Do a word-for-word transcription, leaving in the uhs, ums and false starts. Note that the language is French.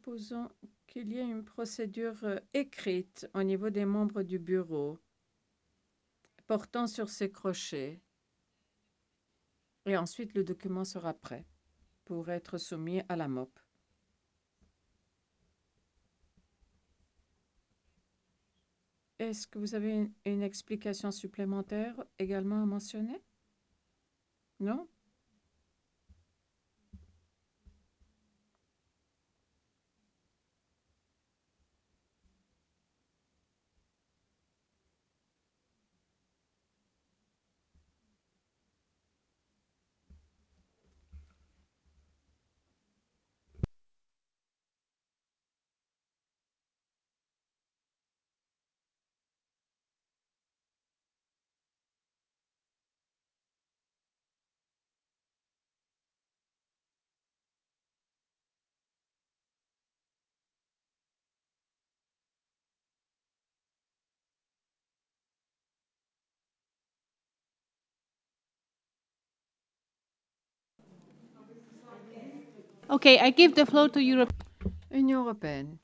proposons qu'il y ait une procédure euh, écrite au niveau des membres du bureau portant sur ces crochets. Et ensuite, le document sera prêt pour être soumis à la M O P. Est-ce que vous avez une, une explication supplémentaire également à mentionner? Non? Okay, I give the floor to Europe. Union européenne.